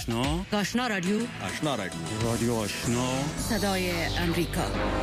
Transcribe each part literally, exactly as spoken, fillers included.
آشنا آشنا رادیو آشنا رادیو رادیو آشنا صدای امریکا.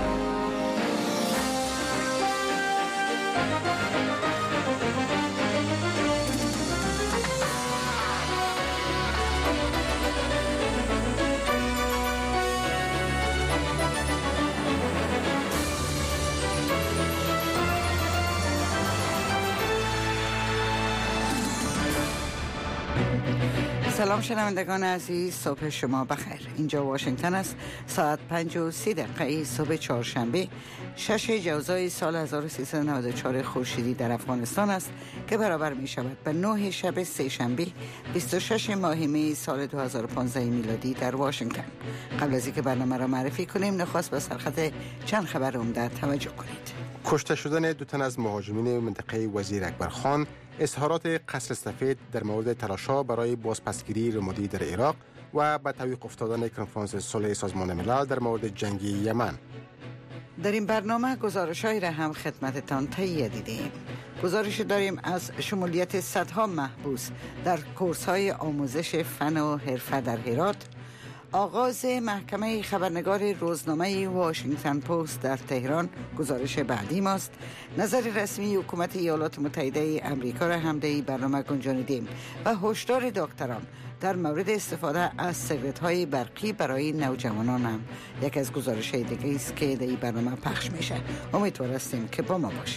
سلام شنوندگان عزیز، صبح شما بخیر. اینجا واشنگتن است. ساعت پنج و سی دقیقه صبح چهارشنبه شش جوزای سال هزار و سیصد و نود و چهار خورشیدی در افغانستان است که برابر می شود به نه شب سه شنبه بیست و شش ماه می سال دو هزار و پانزده میلادی در واشنگتن. قبل از اینکه برنامه را معرفی کنیم، نخست به سرخط چند خبر عمده توجه کنید. کشته شدن دو تن از مهاجمین منطقه وزیر اکبرخان، اظهارات قصر سفید در مورد تلاش‌ها برای بازپسگیری رمادی در عراق و به تعویق افتادن کنفرانس صلح سازمان ملل در مورد جنگ یمن. در این برنامه گزارش‌هایی را هم خدمتتان تهیه دیدیم. گزارش داریم از شمولیت صدها محبوس در کورس‌های آموزش فن و حرفه در هرات، آغاز محکمه خبرنگار روزنامه واشنگتن پست در تهران گزارش بعدی ماست. نظر رسمی حکومت ایالات متحده امریکا را هم در این برنامه گنجانیدیم و هشدار دکتران در مورد استفاده از سیگارت‌های برقی برای نوجوانان هم یک از گزارش‌های دیگه است که در این برنامه پخش میشه. امیدوار هستیم که با ما باشید.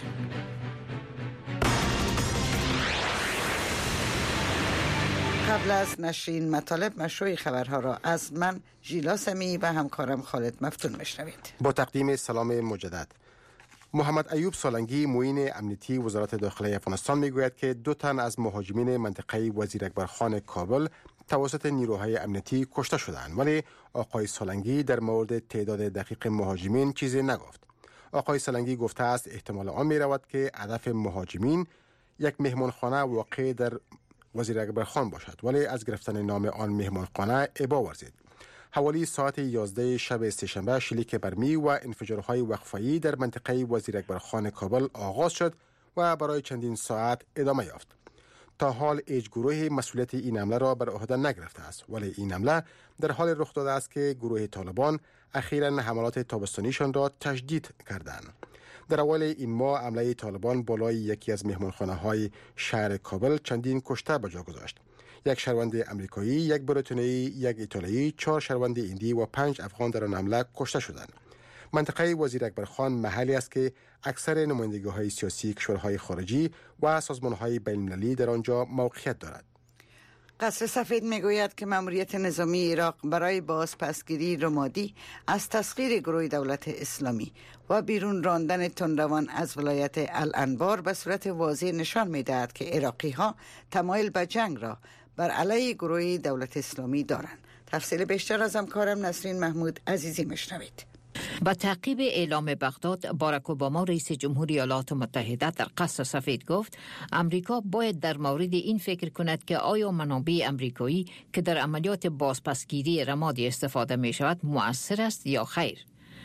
قبل از نشرین مطالب مشروع خبرها را از من ژیلا سمی و همکارم خالد مفتون میشنوید. با تقدیم سلام مجدد. محمد ایوب سالنگی، معین امنیتی وزارت داخلی افغانستان میگوید که دو تن از مهاجمین منطقه وزیر اکبرخان کابل توسط نیروهای امنیتی کشته شدند، ولی آقای سالنگی در مورد تعداد دقیق مهاجمین چیزی نگفت. آقای سالنگی گفته است احتمال آن میرود که هدف مهاجمین یک مهمانخانه واقع در وزیر اکبرخان باشد، ولی از گرفتن نام آن مهمانخانه ابا ورزید. حوالی ساعت یازده شب سه‌شنبه شلیک برمی و انفجارهای وقفه‌ای در منطقه وزیر اکبرخان کابل آغاز شد و برای چندین ساعت ادامه یافت. تا حال هیچ گروه مسئولیت این حمله را بر عهده نگرفته است، ولی این حمله در حال رخ داده است که گروه طالبان اخیراً حملات تابستانیشان را تجدید کردند. در اول این ماه حمله طالبان بالای یکی از مهمانخانه‌های شهر کابل چندین کشته به جا گذاشت. یک شهروند امریکایی، یک بریتانیایی، یک ایتالیایی، چهار شهروند هندی و پنج افغان در آن حمله کشته شدند. منطقه وزیر اکبرخان محلی است که اکثر نمایندگی‌های سیاسی کشورهای خارجی و سازمان‌های بین‌المللی در آنجا موقعیت دارد. قصر سفید میگوید که ماموریت نظامی عراق برای بازپسگیری رمادی از تسخیر گروه دولت اسلامی و بیرون راندن تندروان از ولایت الانبار به صورت واضح نشان میدهد که عراقی ها تمایل به جنگ را بر علیه گروه دولت اسلامی دارند. تفصیل بیشتر از همکارم نسرین محمود عزیزی میشنوید. با تعقیب اعلام بغداد، باراک اوباما رئیس جمهوری ایالات متحده در قصر سفید گفت امریکا باید در مورد این فکر کند که آیا منابع امریکایی که در عملیات بازپسگیری رمادی استفاده می شود مؤثر است یا خیر.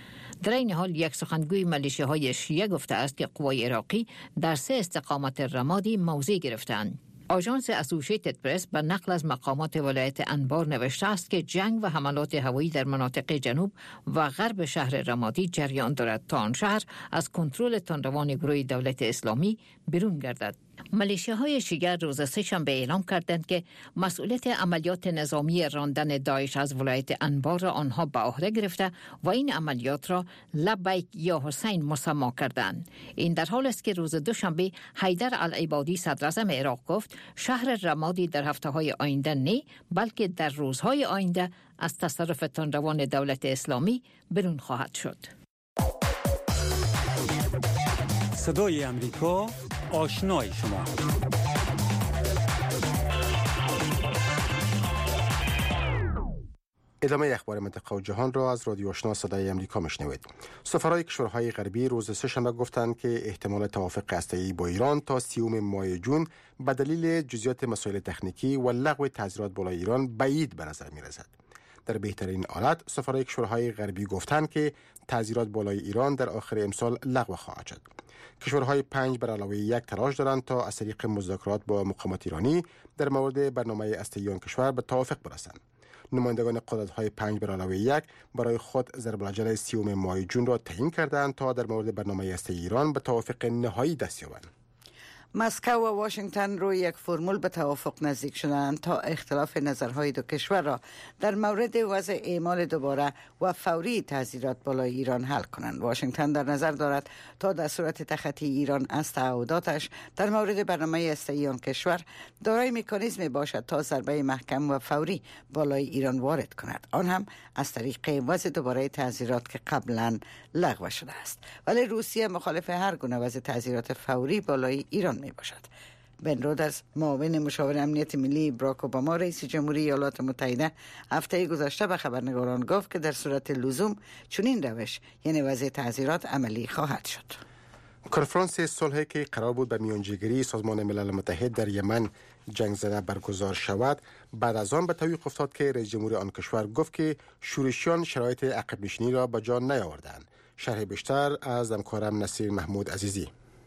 در این حال یک سخنگوی ملیشه‌های شیعه گفته است که قوای عراقی در سه استقامت رمادی موضع گرفتند. آژانس اسوسییتد پرس به نقل از مقامات ولایت انبار نوشته است که جنگ و حملات هوایی در مناطق جنوب و غرب شهر رمادی جریان دارد تا آن شهر از کنترل تندروان گروه دولت اسلامی بیرون گردد. ملیشه‌های شیعه روز سه‌شنبه اعلام کردند که مسئولیت عملیات نظامی راندن داعش از ولایت انبار را آنها به عهده گرفته و این عملیات را لبیک یا حسین مسمی کردند. این در حال است که روز دوشنبه حیدر العبادی صدراعظم عراق گفت شهر رمادی در هفته‌های آینده نه بلکه در روزهای آینده از تصرف تندروان دولت اسلامی بیرون خواهد شد. صدای امریکا، آشنای شما. ادامه اخبار منطقه و جهان را از رادیو آشنا صدای امریکا میشنوید. سفرای کشورهای غربی روز سه‌شنبه گفتند که احتمال توافق هسته‌ای با ایران تا سیوم ماه جون به دلیل جزئیات مسائل تکنیکی و لغو تعزیرات بالای ایران بعید به نظر می‌رسد. در بهترین حالت سفرای کشورهای غربی گفتند که تعزیرات بالای ایران در آخر امسال لغو خواهد شد. کشورهای پنج بر علاوه یک تلاش دارند تا از طریق مذاکرات با مقامات ایرانی در مورد برنامه هسته‌ای آن کشور به توافق برسند. نمایندگان قدرت‌های پنج بر علاوه یک برای خود ضرب العجل سیوم ماه جون را تعیین کردند تا در مورد برنامه هسته‌ای ایران به توافق نهایی دست یابند. مسکو و واشنگتن روی یک فرمول به توافق نزدیک شدند تا اختلاف نظرهای دو کشور را در مورد وضع اعمال دوباره و فوری تحذیرات بالای ایران حل کنند. واشنگتن در نظر دارد تا در صورت تخطی ایران از تعهداتش در مورد برنامه هسته‌ای آن کشور دارای مکانیزمی باشد تا ضربه محکم و فوری بالای ایران وارد کند، آن هم از طریق وضع دوباره تحذیرات که قبلا لغو شده است. ولی روسیه مخالف هر گونه وضع تحذیرات فوری بالای ایران می باشد. بن رودرز، معاون مشاور امنیت ملی باراک اوباما رئیس جمهوری ایالات متحده، هفته گذشته به خبرنگاران گفت که در صورت لزوم چنین روش یعنی وضع تحذیرات عملی خواهد شد. کنفرانس صلح که قرار بود به میانجیگری سازمان ملل متحد در یمن جنگ زده برگزار شود، بعد از آن به توقیف افتاد که رئیس جمهور آن کشور گفت که شورشیان شرایط عقب نشینی را به جا نیاوردند. شرح بیشتر از همکارم نصیر محمود عزیزی.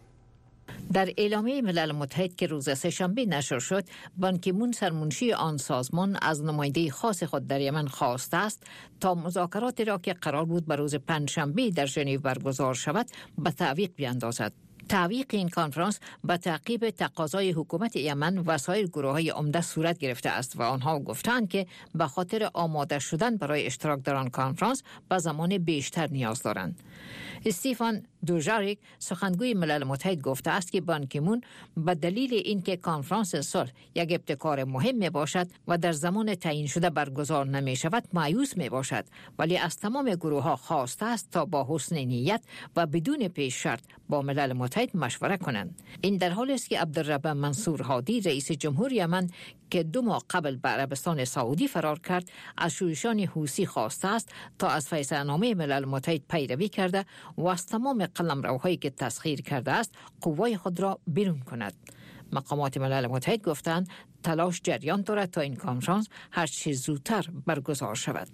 در اعلامیه ملل متحد که روز سه‌شنبه نشر شد، بان کی مون سرمنشی آن سازمان از نماینده خاص خود در یمن خواسته است تا مذاکرات را که قرار بود به روز پنجشنبه در ژنو برگزار شود به تعویق بیاندازد. تعویق این کنفرانس به تعقیب تقاضای حکومت یمن و سایر گروه‌های عمده صورت گرفته است و آنها گفتند که به خاطر آماده شدن برای اشتراک در آن کنفرانس به زمان بیشتر نیاز دارند. استیفان دوژاریک، سخنگوی ملل متحد، گفته است که بان کی مون به دلیل اینکه کنفرانس صلح یک ابتکار مهم می باشد و در زمان تعیین شده برگزار نمی شود مایوس می باشد، ولی از تمام گروه ها خواسته است تا با حسن نیت و بدون پیش شرط با ملل متحد مشوره کنند. این در حالی است که عبدالرب منصور هادی، رئیس جمهور یمن که دو ماه قبل به عربستان سعودی فرار کرد، از شورشیان حوثی خواسته است تا از فیصله‌نامه ملل متحد پیروی کرده و از تمام قلمروهایی که تسخیر کرده است قوای خود را بیرون کند. مقامات ملل متحد گفتند تلاش جریان دارد تا این کنفرانس هر چه زودتر برگزار شود.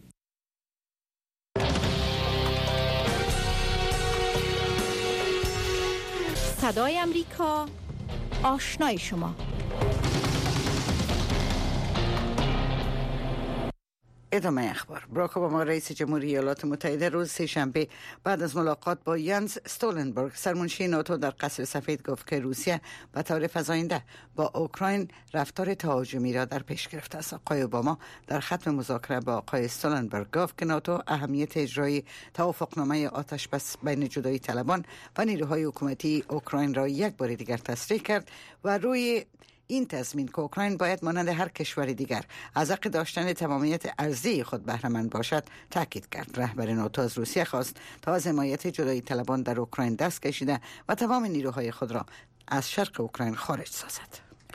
صدای امریکا، آشنای شما. ادامه اخبار. باراک اوباما رئیس جمهوری ایالات متحده روز سه‌شنبه بعد از ملاقات با ینس استولتنبرگ سرمنشی ناتو در قصر سفید گفت که روسیه به طور فزاینده با اوکراین رفتار تهاجمی را در پیش گرفته است. آقای اوباما در ختم مذاکره با آقای استولتنبرگ گفت که ناتو اهمیت اجرای توافقنامه آتش بس بین جدایی طلبان و نیروهای حکومتی اوکراین را یک بار دیگر تصریح کرد و روی این تضمین که اوکراین باید مانند هر کشور دیگر از حق داشتن تمامیت ارضی خود بهره مند باشد تاکید کرد. رهبر ناتو از روسیه خواست تا از حمایت جدایی طلبان در اوکراین دست کشیده و تمام نیروهای خود را از شرق اوکراین خارج سازد.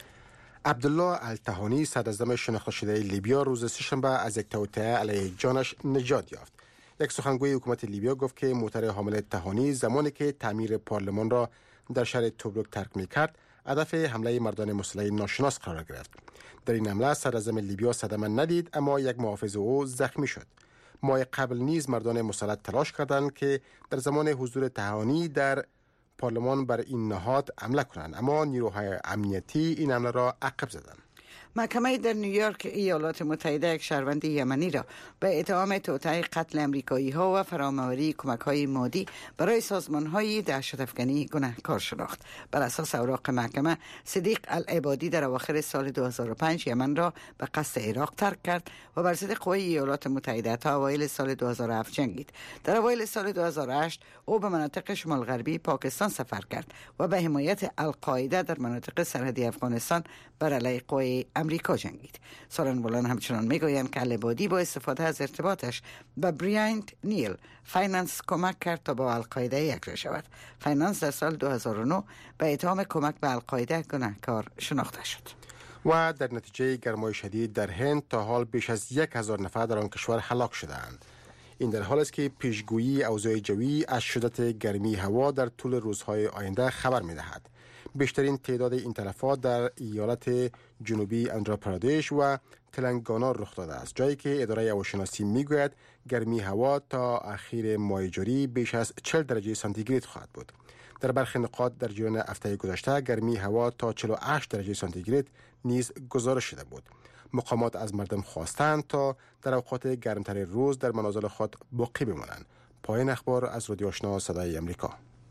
عبدالله التهانی، صدراعظم شناخته شده لیبیا، روز سه‌شنبه از یک توطئه علیه جانش نجات یافت. یک سخنگوی حکومت لیبیا گفت که موتر حامل تهانی زمانی که تعمیر پارلمان را در شهر توبروک ترک می‌کرد هدف حمله مردان مسلح ناشناس قرار گرفت. در این حمله سراسر لیبیا صدمه ندید، اما یک محافظ او زخمی شد. ماه قبل نیز مردان مسلح تلاش کردند که در زمان حضور تهانی در پارلمان بر این نهاد حمله کنند، اما نیروهای امنیتی این حمله را عقب زدند. محکمه در نیویورک ایالات متحده یک شهروند یمنی را به اتهام توطئه قتل امریکایی ها و فراموری کمک های مادی برای سازمان های دهشت افکنی گناهکار شناخت. بر اساس اوراق محکمه، صدیق العبادی در اواخر سال دو هزار و پنج یمن را به قصد عراق ترک کرد و بر ضد قوای ایالات متحده تا اوایل سال دو هزار و هفت جنگید. در اوایل سال دو هزار و هشت او به مناطق شمال غربی پاکستان سفر کرد و به حمایت القاعده در مناطق سرحدی افغانستان بر علیه قوای امریکا جنگید. سخنگویان همچنان میگویند که العبادی با استفاده از ارتباطش با بریانت نیل فایننس کمک کرد تا با القاعده یکجا شود. فایننس در سال دو هزار و نه به اتهام کمک به القاعده گناهکار شناخته شد. و در نتیجه گرمای شدید در هند تا حال بیش از یک هزار نفر در آن کشور هلاک شدند. این در حالی است که پیشگویی اوضاع جوی از شدت گرمی هوا در طول روزهای آینده خبر می‌دهد. بیشترین تعداد این تلفات در ایالت جنوبی آندھراپردیش و تلنگانا رخ داده است، جایی که اداره هواشناسی میگوید گرمی هوا تا اخیر ماه جاری بیش از چهل درجه سانتیگراد خواهد بود. در برخی نقاط در جریان هفته گذشته گرمی هوا تا چهل و هشت درجه سانتیگراد نیز گزارش شده بود. مقامات از مردم خواستند تا در اوقات گرمتر روز در منازل خود باقی بمانند. پایان اخبار از رادیو آشنا صدای امریکا.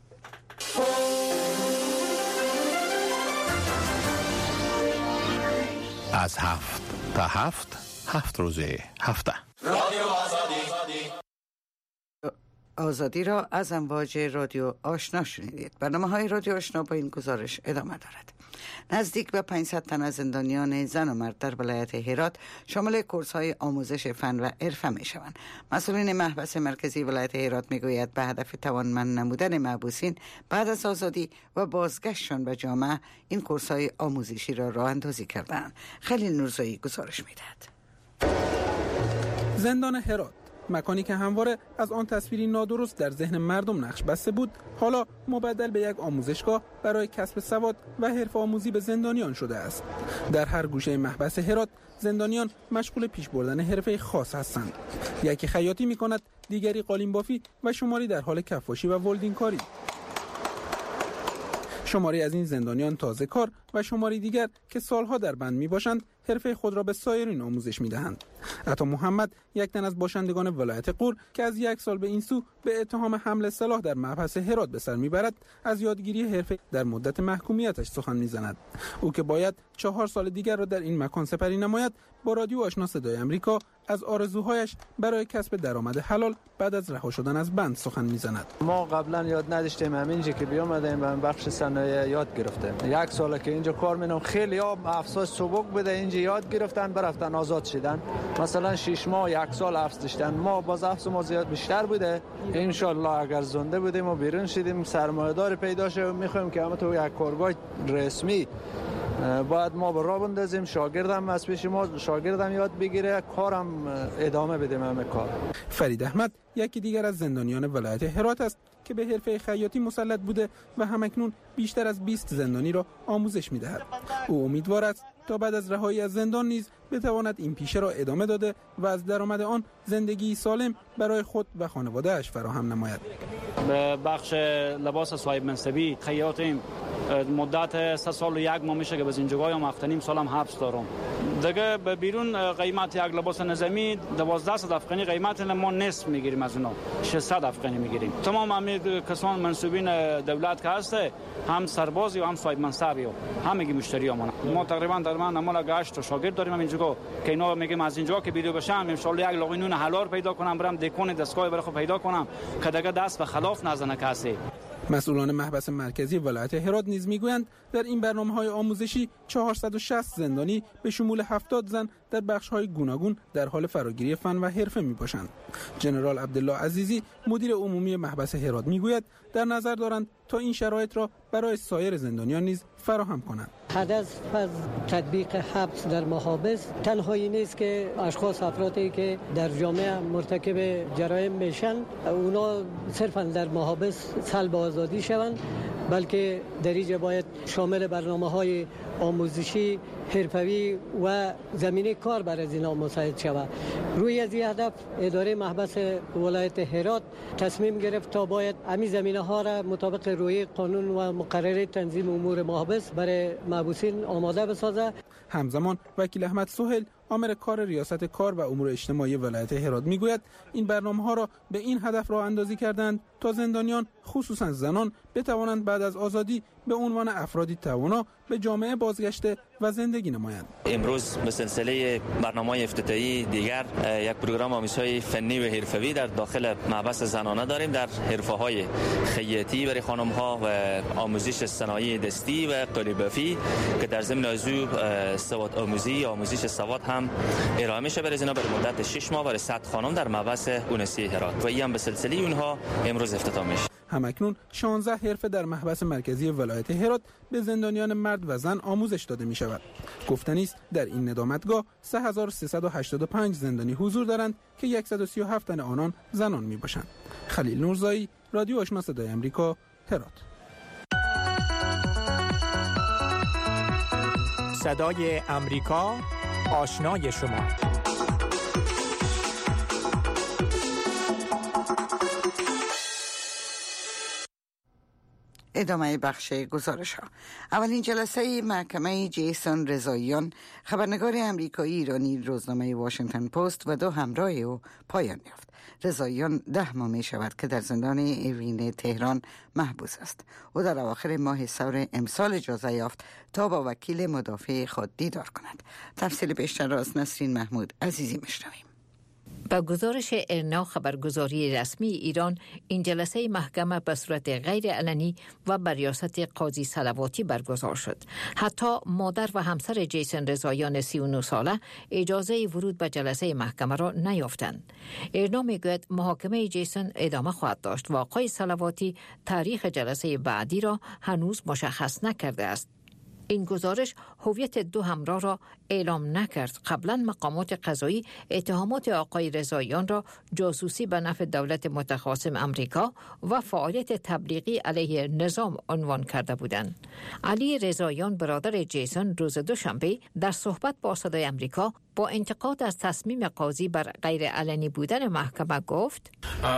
از هفت تا هفت هفت روزه هفته رادیو آزادی آزادی را از امواج رادیو آشنا شنیدید. برنامه های رادیو آشنا با این گزارش ادامه دارد. نزدیک به پانصد تن از زندانیان زن و مرد در ولایت هرات شامل کورس های آموزش فن و حرفه می شوند. مسئولین محبس مرکزی ولایت هرات می گوید به هدف توانمند نمودن محبوسین بعد از آزادی و بازگشتشان به جامعه این کورس های آموزشی را راه اندازی کردند. خلیل نورزایی گزارش می دهد. زندان هرات، مکانی که همواره از آن تصویری نادرست در ذهن مردم نقش بسته بود، حالا مبدل به یک آموزشگاه برای کسب سواد و حرفه آموزی به زندانیان شده است. در هر گوشه محبس هرات زندانیان مشغول پیش بردن حرفه خاص هستند. یکی خیاطی می‌کند، دیگری قالین بافی و شماری در حال کفاشی و ولدینگ کاری. شماری از این زندانیان تازه کار و شماری دیگر که سالها در بند می باشند حرفه خود را به سایرین آموزش می دهند. عطا محمد یک تن از باشندگان ولایت غور که از یک سال به این سو به اتهام حمل سلاح در محبس هرات به سر می برد، از یادگیری حرفه در مدت محکومیتش سخن می زند. او که باید چهار سال دیگر را در این مکان سپری نماید، با رادیو آشنا صدای امریکا از آرزوهایش برای کسب درآمد حلال بعد از رها شدن از بند سخن می‌زند. ما قبلا یاد نداشتیم، همینجا که بیام اومدیم به بخش صنایع یاد گرفتیم. یک ساله که اینجا کار می‌کنم، خیلی ها افسوس سبک بوده، اینجا یاد گرفتن برفتن آزاد شدن. مثلا شش ماه یک سال افس داشتن، ما باز افس ما زیاد بیشتر بوده. ان شاءالله اگر زنده بودیم و بیرون شدیم سرمایه‌دار پیدا شه، می‌خوایم که همه تو یک کارگاه رسمی باید ما به راه بندازیم، شاگردم از پیش ما شاگردم یاد بگیره، کارم ادامه بدیم همه کار. فرید احمد یکی دیگر از زندانیان ولایت هرات است که به حرفه خیاطی مسلط بوده و همکنون بیشتر از بیست زندانی را آموزش می‌دهد. او امیدوار است تا بعد از رهایی از زندان نیز بتواند این پیشه را ادامه داده و از درآمد آن زندگی سالم برای خود و خانواده‌اش فراهم نماید. به بخش لباس صاحب منصبی خیاطیم، مدت سه سال و یک ماه میشه که به اینجا هم هفتنیم سالم حبس دارم. دیگه به بیرون قیمت یک لباس نظامی دوازده صد افغانی قیمت، ما نصف میگیریم از اونا، ششصد افغانی میگیریم. تمام همه کسان منصوبین دولت که هسته، هم سربازی و هم صاحب منصبی و همگی مشتری همون. ما تقریبا در من عمل گشت تا شاگرد داریم اینجا که اینا میگم از اینجا که بیرون بشم ان شاء الله یک لقمه نون حلال پیدا کنم، برم دکون دستگاه برای خود پیدا کنم که دیگه دست به خلاف نزنه کسی. مسئولان محبس مرکزی ولایت هرات نیز میگویند در این برنامه‌های آموزشی چهارصد و شصت زندانی به شمول هفتاد زن در بخش‌های گوناگون در حال فراگیری فن و حرفه میباشند. جنرال عبدالله عزیزی مدیر عمومی محبس هرات میگوید در نظر دارند تا این شرایط را برای سایر زندانیان نیز فراهم کنند. هدف از تطبیق حبس در محابس تنهایی نیست که اشخاص افرادی که در جامعه مرتکب جرایم میشن اونا صرفا در محابس سلب آزادی شوند، بلکه در اینجا باید شامل برنامه‌های آموزشی، حرفوی و زمینه کار برای اینا مساعد شود. روی از این هدف اداره محبس ولایت هرات تصمیم گرفت تا باید همین زمینه‌ها را مطابق روی قانون و مقرره تنظیم امور محبس برای محبوسین آماده بسازد. همزمان وکیل احمد سهیل آمر کار ریاست کار و امور اجتماعی ولایت هرات میگوید این برنامه‌ها را به این هدف راه اندازی کردند تا زندانیان خصوصا زنان بتوانند بعد از آزادی به عنوان افرادی توانا به جامعه بازگشته و زندگی نمایند. امروز به سلسله برنامه‌های افتتاحی دیگر یک پروگرام آموزش‌های فنی و حرفه‌ای در داخل محبس زنانه داریم در حرفه‌های خیاطی برای خانم‌ها و آموزش صنایع دستی و قالی‌بافی که در ضمن از سواد آموزی آموزش سواد هم ارائه میشه برای اینا برای مدت شش ماه برای صد خانم در محبس اونسی هرات و این هم به سلسله اونها امروز افتتاح میشه. همکنون شانزده حرفه در محبس مرکزی ولایت هرات به زندانیان مرد و زن آموزش داده می شود. گفتنی است در این ندامتگاه سه هزار و سیصد و هشتاد و پنج زندانی حضور دارند که صد و سی و هفت تن آنان زنان می باشند. خلیل نورزایی، رادیو آشنا صدای امریکا، هرات. صدای امریکا، آشنای شما. ادامه بخش گزارش ها. اولین جلسه محکمه جیسون رضاییان، خبرنگار امریکایی ایرانی روزنامه واشنگتن پست و دو همراه او پایان یافت. رضاییان ده ماه می شود که در زندان ایوین تهران محبوس است. او در اواخر ماه سور امسال اجازه یافت تا با وکیل مدافع خود دیدار کند. تفصیل بیشتر را از نسرین محمود عزیزی میشنویم. با گزارش ارنا خبرگزاری رسمی ایران، این جلسه محکمه به صورت غیر علنی و بر ریاست قاضی صلواتی برگزار شد. حتی مادر و همسر جیسون رضاییان سی و نه ساله اجازه ورود به جلسه محکمه را نیافتند. ارنا میگوید محاکمه جیسون ادامه خواهد داشت و آقای صلواتی تاریخ جلسه بعدی را هنوز مشخص نکرده است. این گزارش هویت دو همراه را اعلام نکرد. قبلا مقامات قضایی اتهامات آقای رضاییان را جاسوسی به نفع دولت متخاصم امریکا و فعالیت تبلیغی علیه نظام عنوان کرده بودند. علی رضاییان برادر جیسون روز دوشنبه در صحبت با صدای امریکا با انتقاد از تصمیم قاضی بر غیر علنی بودن محکمه گفت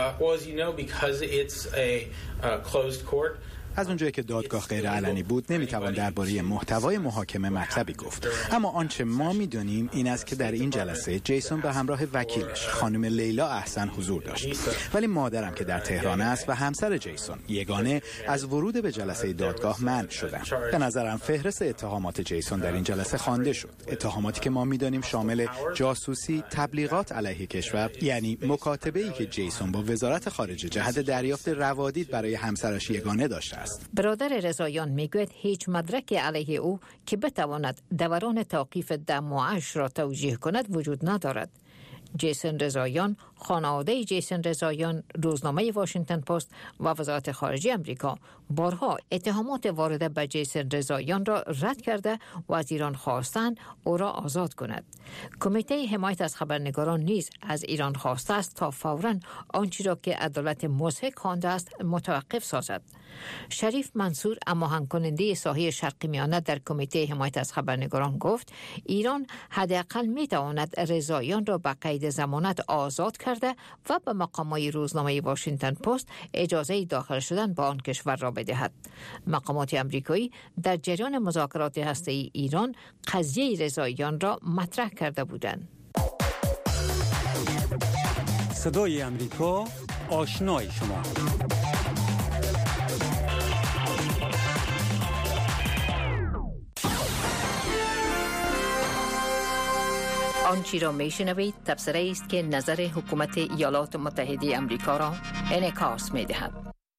از اونجایی که دادگاه غیر علنی بود نمیتوان درباره محتوای محاکمه مطلبی گفت، اما آنچه ما میدونیم این است که در این جلسه جیسون به همراه وکیلش خانم لیلا احسن حضور داشت، ولی مادرم که در تهران است و همسر جیسون یگانه از ورود به جلسه دادگاه منع شدند. به نظرم فهرست اتهامات جیسون در این جلسه خوانده شد. اتهاماتی که ما میدونیم شامل جاسوسی، تبلیغات علیه کشور، یعنی مکاتبه‌ای که جیسون با وزارت خارجه جهت دریافت روادید برای همسرش یگانه داشته است. برادر رضاییان میگوید هیچ مدرک علیه او که بتواند دوران توقیف دم و اش را توجیه کند وجود ندارد. جیسون رضاییان، خانواده جیسون رضاییان، روزنامه واشنگتن پست و وزارت خارجه امریکا بارها اتهامات وارده به جیسون رضاییان را رد کرده و از ایران خواستند او را آزاد کند. کمیته حمایت از خبرنگاران نیز از ایران خواسته است تا فوراً آنچه را که عدالت مضحک خوانده است متوقف سازد. شریف منصور، هماهنگ کننده ساحه شرق میانه در کمیته حمایت از خبرنگاران گفت ایران حداقل میتواند رضاییان را به قید ضمانت آزاد کرده و به مقامات روزنامه واشنگتن پست اجازه داخل شدن به آن کشور را بدهد. مقامات امریکایی در جریان مذاکرات هسته‌ای ایران قضیه رضاییان را مطرح کرده بودند. صدای امریکا، آشنای شما. آنچه را میشنوید تبصره است که نظر حکومت ایالات متحده امریکا را انعکاس می‌دهد.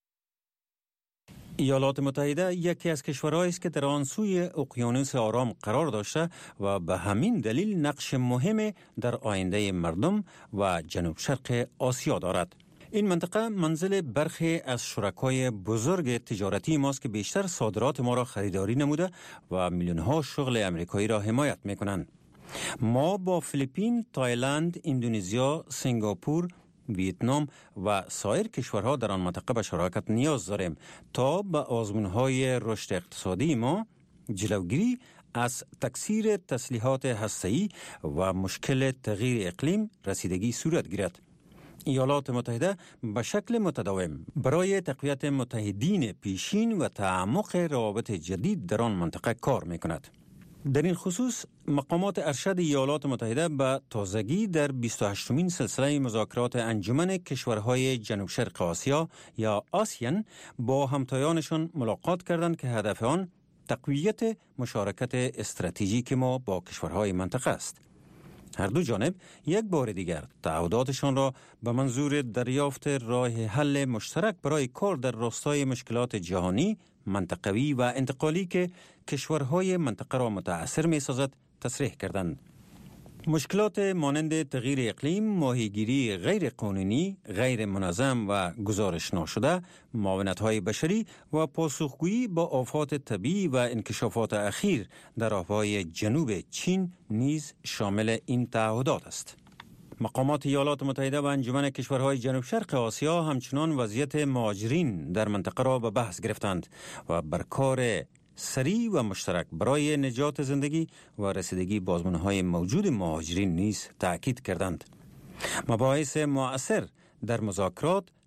ایالات متحده یکی از کشورهایی است که در آن سوی اقیانوس آرام قرار داشته و به همین دلیل نقش مهم در آینده مردم و جنوب شرق آسیا دارد. این منطقه منزل برخی از شرکای بزرگ تجارتی ماست که بیشتر صادرات ما را خریداری نموده و میلیون‌ها شغل امریکایی را حمایت می‌کنند. ما با فیلیپین، تایلند، اندونزیا، سنگاپور، ویتنام و سایر کشورها در آن منطقه به شراکت نیاز داریم تا به آزمون‌های رشد اقتصادی ما جلوگیری از تکثیر تسلیحات هسته‌ای و مشکل تغییر اقلیم رسیدگی صورت گیرد. ایالات متحده به شکل متداوم برای تقویت متحدین پیشین و تعمق روابط جدید در آن منطقه کار می‌کند. در این خصوص مقامات ارشد ایالات متحده به تازگی در بیست و هشتمین سلسله مذاکرات انجمن کشورهای جنوب شرق آسیا یا آسیان با همتایانشان ملاقات کردند که هدف آن تقویت مشارکت استراتژیک ما با کشورهای منطقه است. هر دو جانب یک بار دیگر تعهداتشان را به منظور دریافت راه حل مشترک برای کار در راستای مشکلات جهانی، منطقوی و انتقالی که کشورهای منطقه را متأثر می سازد تصریح کردند. مشکلات مانند تغییر اقلیم، ماهیگیری غیر قانونی، غیر منظم و گزارش ناشده، معاونت‌های بشری و پاسخگویی با آفات طبیعی و انکشافات اخیر در آبهای جنوب چین نیز شامل این تعهدات است. مقامات ایالات متحده و انجمن کشورهای جنوب شرق آسیا همچنان وضعیت مهاجرین در منطقه را به بحث گرفتند و بر کار سریع و مشترک برای نجات زندگی و رسیدگی به آزمون‌های موجود مهاجرین نیز تأکید کردند. مباحث مؤثر در مذاکرات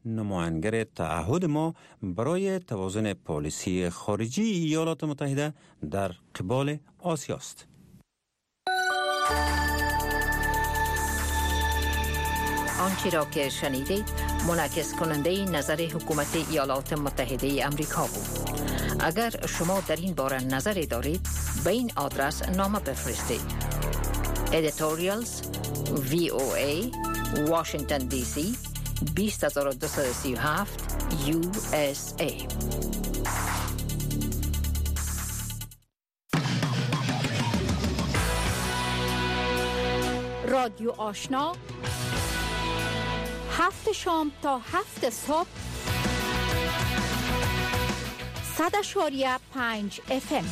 نماینگر تعهد ما برای توازن پالیسی خارجی ایالات متحده در قبال آسیا است. آنچه را که شنیدید منعکس کننده نظر حکومت ایالات متحده آمریکا بود. اگر شما در این باره نظری دارید به این آدرس نامه بفرستید. Editorials وی او ای Washington دی سی بیست هزار و دویست و سی و هفت یو اس ای. رادیو آشنا هفت شام تا هفت صبح صد اشاریه پنج اف ام.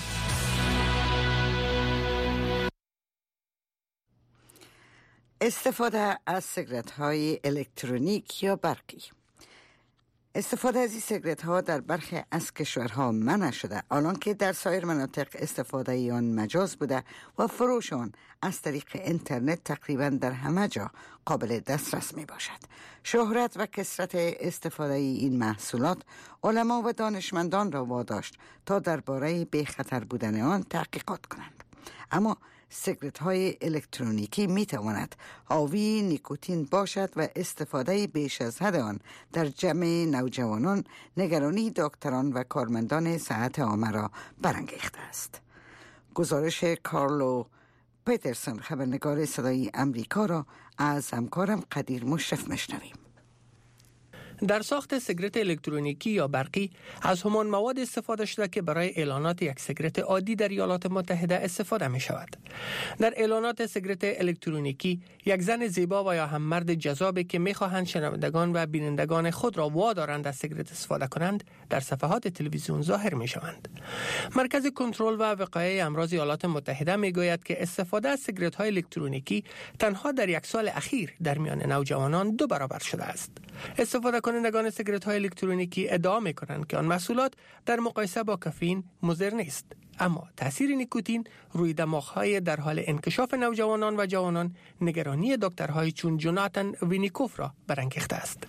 استفاده از سیگارت‌های الکترونیک یا برقی. استفاده از این سیگارت‌ها در برخی از کشورها منع شده، آنکه در سایر مناطق استفاده آن مجاز بوده و فروش آن از طریق اینترنت تقریبا در همه جا قابل دسترس می باشد. شهرت و کثرت استفاده این محصولات علما و دانشمندان را واداشت تا درباره بی خطر بودن آن تحقیقات کنند. اما سیگارت‌های الکترونیکی می تواند حاوی نیکوتین باشد و استفاده بیش از حد آن در جمع نوجوانان نگرانی دکتران و کارمندان صحت عامه را برانگیخته است. گزارش کارلو پیترسون خبرنگار صدای امریکا را از همکارم قدیر مشرف میشنویم. در ساخت سیگارت الکترونیکی یا برقی از همان مواد استفاده شده که برای اعلانات یک سیگارت عادی در ایالات متحده استفاده می شود. در اعلانات سیگارت الکترونیکی یک زن زیبا و یا هم مرد جذابی که می خواهند شنوندگان و بینندگان خود را وادارند از سیگارت استفاده کنند در صفحات تلویزیون ظاهر می شوند. مرکز کنترل و وقایع امراض ایالات متحده می گوید که استفاده از سیگارت های الکترونیکی تنها در یک سال اخیر در میان نوجوانان دو برابر شده است. استفاده کنندگان سیگارت های الکترونیکی ادعا می کنند که آن محصولات در مقایسه با کافئین مضر نیست، اما تاثیر نیکوتین روی دماغ‌های در حال انکشاف نوجوانان و جوانان نگرانی دکترهای چون جوناتان وینیکوف را برانگیخته است.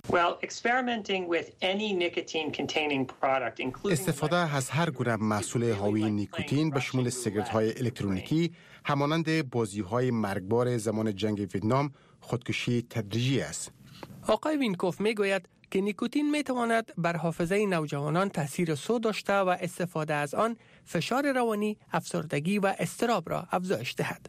استفاده از هر گونه محصول حاوی نیکوتین به شمول سیگارت‌های الکترونیکی همانند بازی‌های مرگبار زمان جنگ ویتنام خودکشی تدریجی است. آقای وینکوف می گوید که نیکوتین می تواند بر حافظه نوجوانان تاثیر سو داشته و استفاده از آن فشار روانی، افسردگی و اضطراب را افزایش دهد.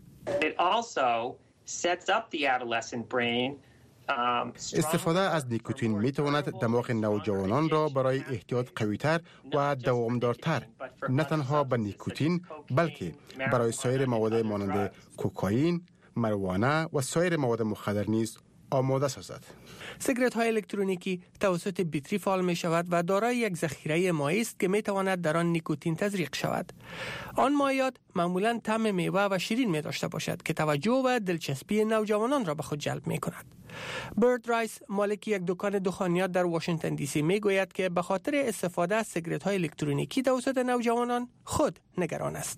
استفاده از نیکوتین می تواند دماغ نوجوانان را برای احتیاط قوی‌تر و دوامدارتر نه تنها به نیکوتین بلکه برای سایر مواد مانند کوکائین، مروانه و سایر مواد مخدر نیز آماده سازد. سیگارت های الکترونیکی توسط بیتری فعال می شود و دارای یک ذخیره مایع است که می تواند در آن نیکوتین تزریق شود. آن مایعات معمولاً طعم میوه و شیرین می داشته باشد که توجه و دلچسبی نوجوانان را به خود جلب می کند. برد رایس مالک یک دکان دخانیات در واشنگتن دی سی می گوید که به خاطر استفاده از سیگارت های الکترونیکی توسط نوجوانان خود نگران است.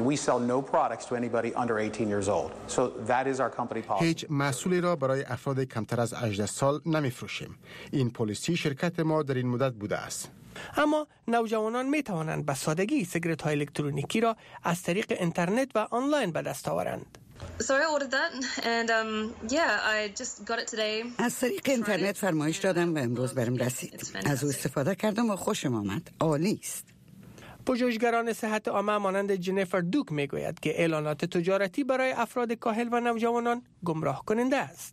هیچ محصولی را برای افراد کمتر از هجده سال نمی فروشیم. این پالیسی شرکت ما در این مدت بوده است. اما نوجوانان می توانند به سادگی سیگارت های الکترونیکی را از طریق اینترنت و آنلاین به دست آورند. از طریق اینترنت فرمایش دادم و امروز برم رسید. از او استفاده کردم و خوشم آمد. عالی است. پژوهشگران صحت عامه مانند جنیفر دوک می گوید که اعلانات تجارتی برای افراد کاهل و نوجوانان گمراه کننده است.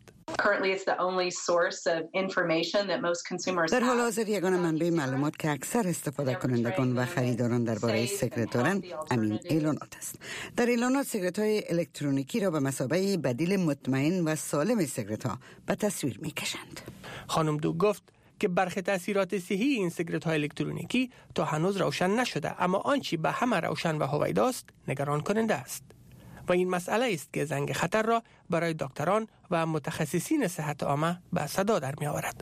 در حال حاضر یگانه منبع معلومات که اکثر استفاده کنندگان و خریداران درباره سیگارت دارند همین اعلانات است. در اعلانات سیگارت‌های الکترونیکی را به مثابه بدیل مطمئن و سالم سیگارت‌ها به تصویر می‌کشند. خانم دوک گفت که برخی تاثیرات صحی این سیگارت‌های الکترونیکی تا هنوز روشن نشده، اما آنچه به همه روشن و هویداست نگران کننده است. و این مسئله است که زنگ خطر را برای دکتران و متخصصین صحت عامه به صدا در می آورد.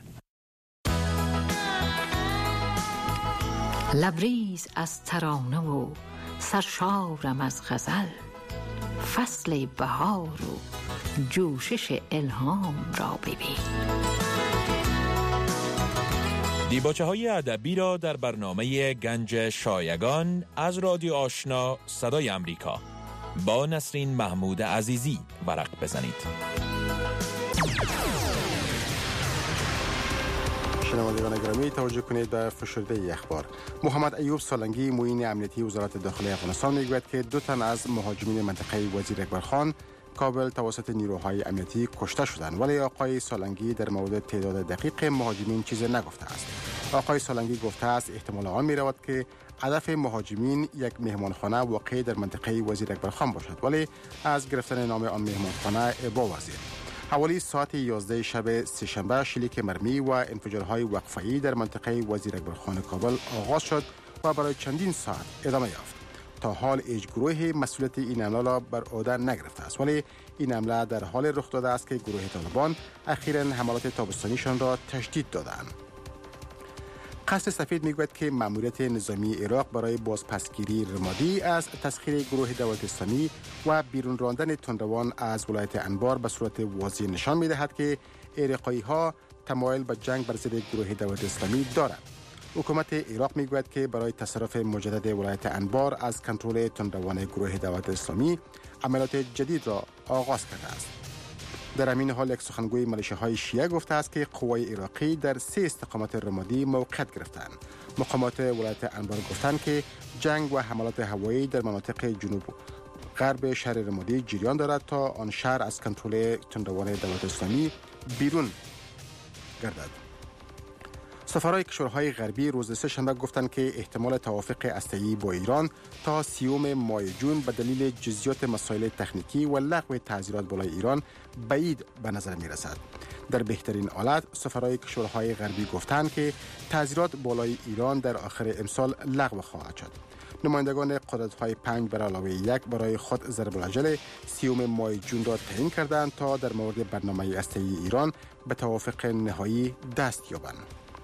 لبریز از ترانه و سرشارم از غزل، فصل بهار و جوشش الهام را ببین. دیباچه های ادبی را در برنامه گنج شایگان از رادیو آشنا صدای امریکا با نسرین محمود عزیزی ورق بزنید. شنوندگان گرامی، توجه کنید به فشرده اخبار. محمد ایوب سالنگی معین امنیتی وزارت داخلی افغانستان میگوید که دو تن از مهاجمین منطقه وزیر اکبرخان کابل توسط نیروهای امنیتی کشته شدند، ولی آقای سالنگی در مورد تعداد دقیق مهاجمین چیزی نگفته است. آقای سالنگی گفته است احتمال آن می رود که هدف مهاجمین یک مهمانخانه واقع در منطقه وزیر اکبرخان باشد، ولی از گرفتن نام آن مهمانخانه ابا وزیر. حوالی ساعت یازده شب سه‌شنبه شلیک مرمی و انفجارهای وقفه‌ای در منطقه وزیر اکبرخان کابل آغاز شد و برای چندین ساعت ادامه یافت. تا حال هیچ گروهی مسئولیت این حمله را بر عهده نگرفته است، ولی این حمله در حال رخ داده است که گروه طالبان اخیراً حملات تابستانیشان را تشدید دادند. قصر سفید میگوید که مأموریت نظامی عراق برای بازپسگیری رمادی از تسخیر گروه دولت اسلامی و بیرون راندن تندروان از ولایت انبار به صورت واضح نشان میدهد که عراقی ها تمایل به جنگ بر ضد گروه دولت اسلامی دارند. حکومت عراق میگوید که برای تصرف مجدد ولایت انبار از کنترل تندروان گروه دولت اسلامی عملیات جدید را آغاز کرده است. در همین حال یک سخنگوی ملیشه‌های شیعه گفته است که قوای عراقی در سه استقامت رمادی موقعیت گرفتند. مقامات ولایت انبار گفتند که جنگ و حملات هوایی در مناطق جنوب غرب شهر رمادی جریان دارد تا آن شهر از کنترل تندروان دولت اسلامی بیرون گردد. سفرای کشورهای غربی روز سه‌شنبه گفتند که احتمال توافق هسته‌ای با ایران تا سیوم ماه جون به دلیل جزئیات مسائل تکنیکی و لغو تعزیرات بالای ایران بعید به نظر می رسد. در بهترین حالت سفرای کشورهای غربی گفتند که تعزیرات بالای ایران در آخر امسال لغو خواهد شد. نمایندگان قدرت‌های پنج بر علاوه یک برای خود ضرب العجل سیوم ماه جون را تعیین کردند تا در مورد برنامه هسته‌ای ایران به توافق نهایی دست یابند.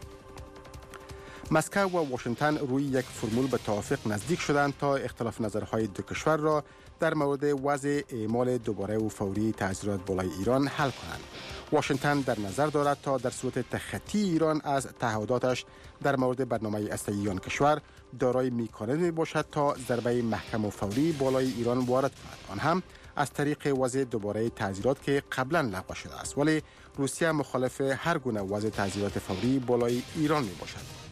مسکو و واشنگتن روی یک فرمول به توافق نزدیک شدند تا اختلاف نظرهای دو کشور را در مورد وضع اعمال دوباره و فوری تعزیرات بالای ایران حل کنند. واشنگتن در نظر دارد تا در صورت تخطی ایران از تعهداتش در مورد برنامه هسته‌ای آن کشور دارای میکانیزمی باشد تا ضربه محکم و فوری بالای ایران وارد کند، آن هم از طریق وضع دوباره تعزیرات که قبلا لغو شده است، ولی روسیه مخالف هر گونه وضع تعزیرات فوری بالای ایران می باشد.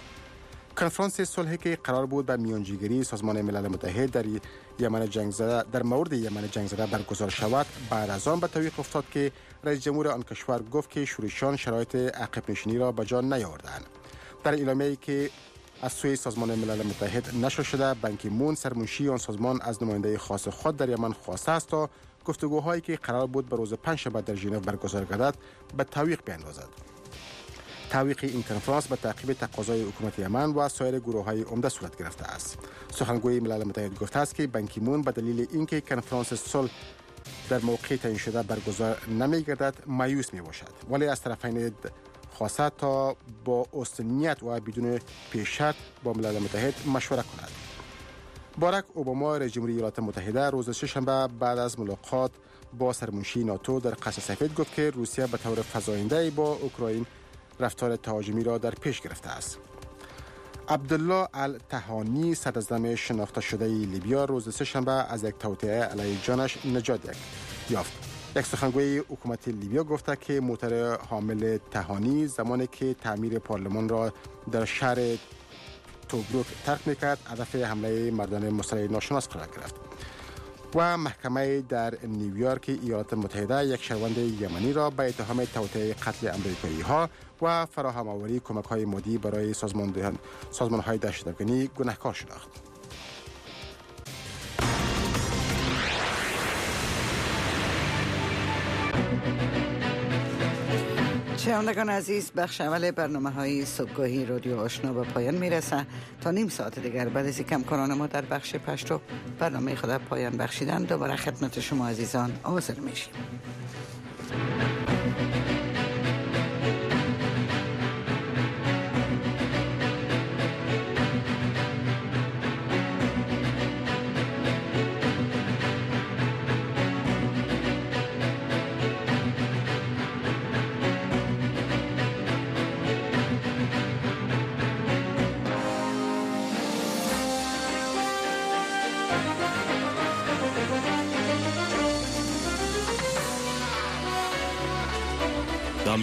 کنفرانس صلحی که قرار بود به میانجیگری سازمان ملل متحد در یمن جنگ زده در مورد یمن جنگ زده برگزار شود بعد از آن به تعویق افتاد که رئیس جمهور آن کشور گفت که شورشیان شرایط عقب نشینی را به جا نیاوردند. در اعلامیه‌ای که از سوی سازمان ملل متحد نشر شده، بان کی مون سرمنشی آن سازمان از نماینده خاص خود در یمن خواسته است تا گفتگوهایی که قرار بود به روز پنجشنبه در ژنو برگزار گردد به تعویق بیاندازد. تعویق این کنفرانس به تعقیب تقاضای حکومت یمن و سایر گروه‌های عمده صورت گرفته است. سخنگوی ملل متحد گفته است که بان کی مون به دلیل اینکه کنفرانس صلح در موقع تعیین شده برگزار نمی‌گردد مایوس می‌باشد، ولی از طرفین خواسته تا با استنیت و بدون پیش شرط با ملل متحد مشوره کند. باراک اوباما رئیس جمهوری ایالات متحده روز سه‌شنبه بعد از ملاقات با سرمنشی ناتو در قصر سفید گفت که روسیه به طور فزاینده با اوکراین رفتار تهاجمی را در پیش گرفته است. عبدالله التهانی صدراعظم شناخته شده لیبیا روز سه‌شنبه از یک توطئه علیه جانش نجات یافت. یک سخنگوی حکومت لیبیا گفته که موتر حامل تهانی زمانی که تعمیر پارلمان را در شهر توبروک ترک میکرد هدف حمله مردان مسلح ناشناس قرار گرفت. و محکمه در نیویورک ایالات متحده یک شهروند یمنی را به اتهام توطئه قتل امریکایی ها و فراهم آوری کمک های مادی برای سازمان سازمان های دهشت‌افکنی گناهکار شناخت. شنوندگان عزیز، بخش اول برنامه های صبحگاهی رادیو آشنا به پایان میرسه. تا نیم ساعت دیگر بعد از کم کنان ما در بخش پشتو برنامه خود پایان بخشیدن دوباره خدمت شما عزیزان حاضر میشیم.